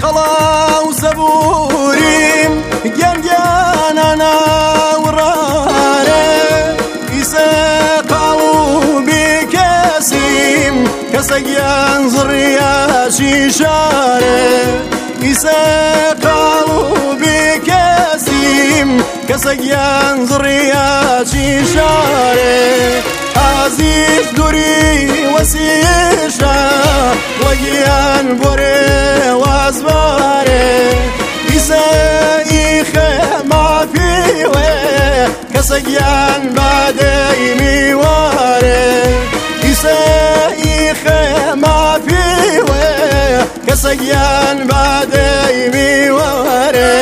قەڵا و سەبوریم گەنگیانە ناوڕارێ ئیسە قاڵ و بیکەسیم کەسە گیان زڕیاشی شارێ ئیسە قاڵ و بیکەسیم کەسە گیان زڕیاشی شارێ عزیز دووری وەسیشە وەگیان بۆرێ وازبارێ ئیسە ئیخە مافیوێ کەسە گیان بادەی میوارێ ئیسە ئیخە مافیوێ کەسە گیان بادەی میوارێ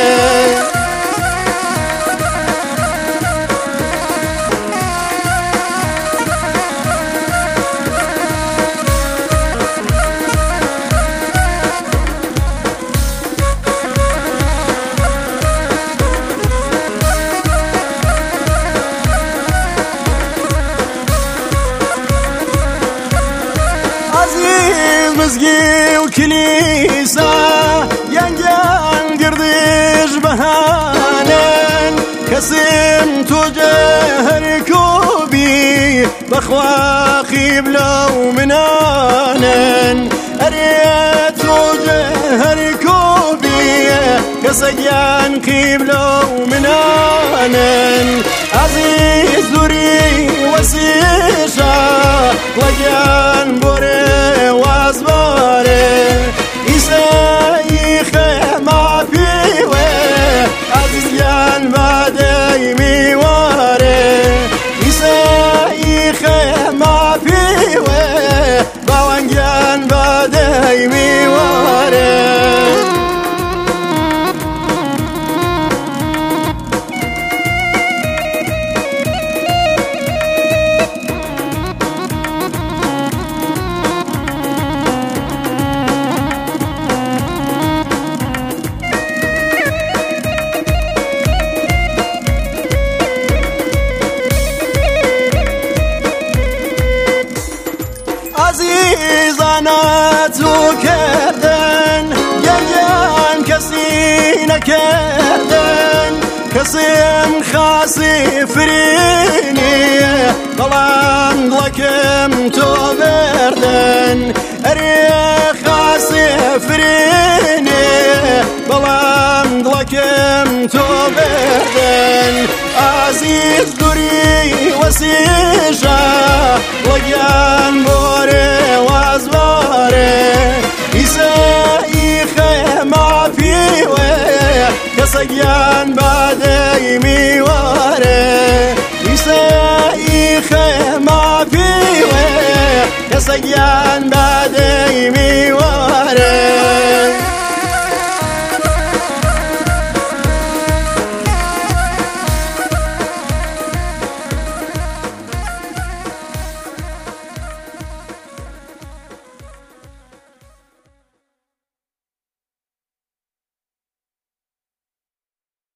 مزگی و کلیسا یانگیان گردش بهانن کەسم تۆجە هەرکۆبی بەخوا قیبلە و منانن ئەرێ تۆجە هەرکۆبی کەسە گیان قیبلە و منانن عزیز دووری وەسیشە وەگیان بۆرێ وازبارێ ئیسە ئیخە مافیوێ عزیزیان بادەی میوارێ ئیسە ئیخە مافیوێ باوەنگیان بادەی میوارێ عزیزانە تو کردن گەنگیان کەسی نەکردن کەسم خاسی فرینی بەڵام دڵەکەم تۆ بردن ئەرێ خاسی فرینی بەڵام دڵەکەم تۆ بردن عزیز دووری وەسیشە وەگیان بۆرێ وازبارێ ئیسە ئیخە مافیوێ کەسە گیان بادەی